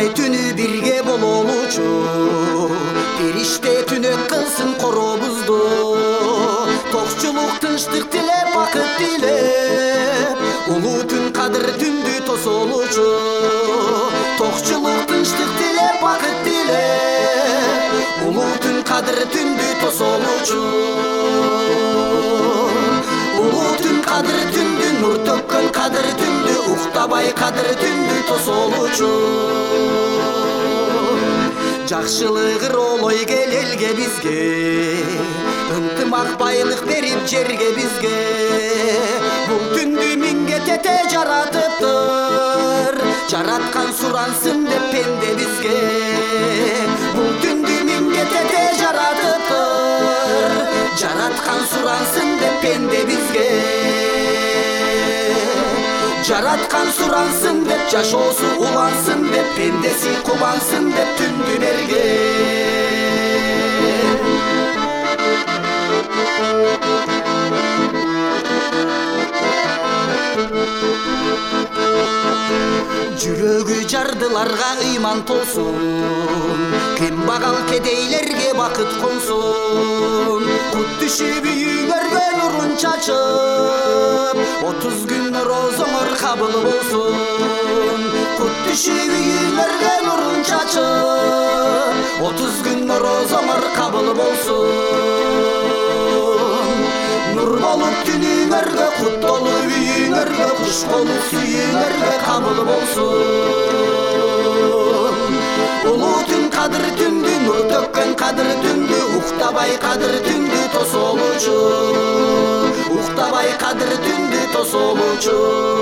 Ай түнү бирге бололучу, периште түнөк кылсын коробузду. Токчулук тынчтык тилеп, бакыт тилеп, улуу түн кадыр түндү тосолучу. Токчулук тынчтык тилеп, бакыт тилеп, улуу түн кадыр түндү тосолучу. Улуу түн кадыр түндү, нур төккөн кадыр түндү, уктабай кадыр түндү тосолучу. Жакшылык ыролой кел элге бизге, ынтымак байлык берип жерге бизге. Бул түндү миңге тете жаратыптыр, жараткан сурансын деп пенде бизге. Бул түндү миңге тете жаратыптыр, жараткан сурансын деп пенде бизге. Жараткан сурансын деп, жашоосу улансын деп, пендеси кубансын деп түндү берген. Жүрөгү жардыларга ыйман толсун, кембагал кедейлерге бакыт консун. Кут түшүп үйүңөргө нурун чачып, 30 күн розоңор кабыл болсун. Кут түшүп үйүңөргө нурун чачып, 30 күн розоңор кабыл болсун. Нур болуп түнүңөргө, кут толуп үйүңөргө, куш болуп сүйүңөргө кабыл болсун. Улуу түн кадыр түндү, нур төккөн кадыр түндү, уктабай кадыр түндү тосолучу. Уктабай кадыр түндү тосолучу.